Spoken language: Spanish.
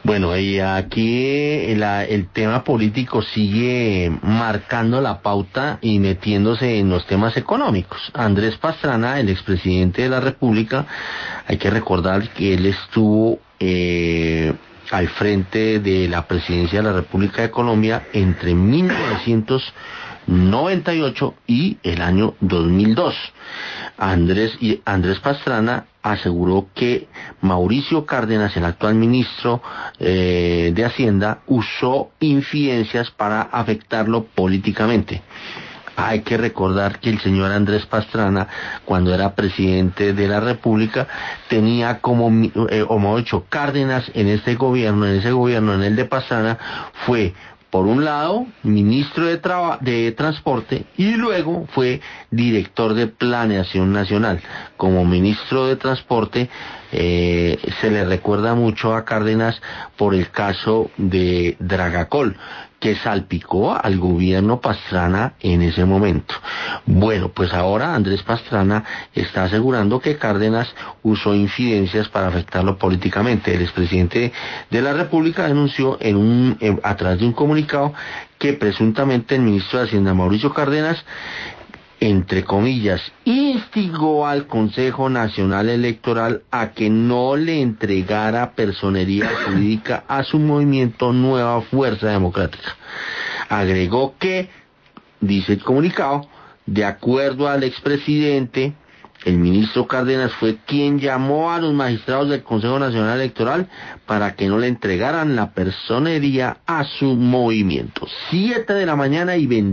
Bueno, y aquí el tema político sigue marcando la pauta y metiéndose en los temas económicos. Andrés Pastrana, el expresidente de la República, hay que recordar que él estuvo al frente de la presidencia de la República de Colombia entre 1998 y el año 2002. Andrés Pastrana aseguró que Mauricio Cárdenas, el actual ministro de Hacienda, usó infidencias para afectarlo políticamente. Hay que recordar que el señor Andrés Pastrana, cuando era presidente de la República, tenía como mejor dicho, Cárdenas en ese gobierno, en el de Pastrana, fue por un lado, ministro de Transporte y luego fue director de Planeación Nacional. Como ministro de Transporte se le recuerda mucho a Cárdenas por el caso de Dragacol, que salpicó al gobierno Pastrana en ese momento. Bueno, pues ahora Andrés Pastrana está asegurando que Cárdenas usó infidencias para afectarlo políticamente. El expresidente de la República denunció a través de un comunicado que presuntamente el ministro de Hacienda, Mauricio Cárdenas, entre comillas, instigó al Consejo Nacional Electoral a que no le entregara personería jurídica a su movimiento Nueva Fuerza Democrática. Agregó que, dice el comunicado, de acuerdo al expresidente, el ministro Cárdenas fue quien llamó a los magistrados del Consejo Nacional Electoral para que no le entregaran la personería a su movimiento. 7 de la mañana y 20